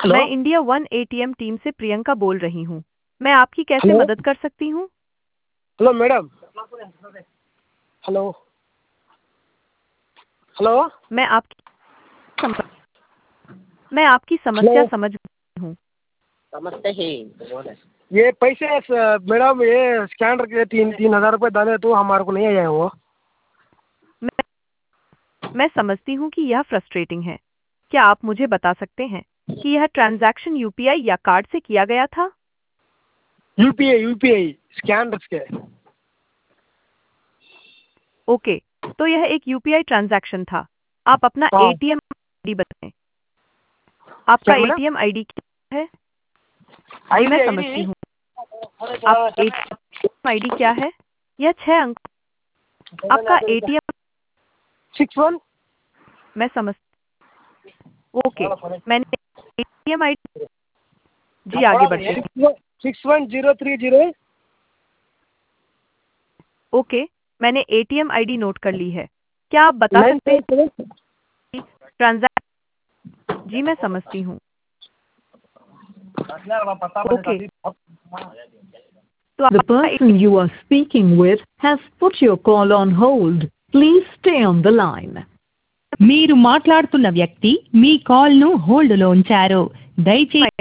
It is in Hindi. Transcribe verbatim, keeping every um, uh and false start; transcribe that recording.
हेलो मैं इंडिया वन एटीएम टीम से प्रियंका बोल रही हूँ। मैं आपकी कैसे हेलो मदद कर सकती हूँ? हेलो मैडम हेलो हेलो मैं आपकी सम... मैं आपकी समस्या हेलो समझ गई हूँ। समझते ही ये पैसे स- मैडम ये स्कैनर के तीन तीन हज़ार रुपये डाले तो हमारे को नहीं आया है वो। मैं मैं समझती हूँ कि यह फ्रस्ट्रेटिंग है। क्या आप मुझे बता सकते हैं कि यह ट्रांजैक्शन यूपीआई या कार्ड से किया गया था? यूपीआई यूपीआई स्कैनर्स के। ओके, तो यह एक यूपीआई ट्रांजैक्शन था। आप अपना हाँ एटीएम आईडी बताएं। आपका क्या मैडम एटीएम आईडी क्या है? जी, आईडी मैं समझती आईडी हूँ। आप एटीएम आईडी क्या है? यह छह अंक। आपका एटीएम। सिक्स वन मैं समझ ओके, मैंने एटीएम आईडी। जी, आगे बढ़ते हैं। Six one zero three zero okay, मैंने एटीएम आईडी नोट कर ली है। क्या आप बता नाइन सकते हैं सेवन सेवन। कि ट्रांजैक्शन। जी, मैं समझती हूँ। ओके, तो The आपका person you are speaking with has put your call on hold. Please stay on the line. మీరు మాట్లాడుతున్న వ్యక్తి మీ కాల్ను హోల్డ్లో ఉంచారు దయచేసి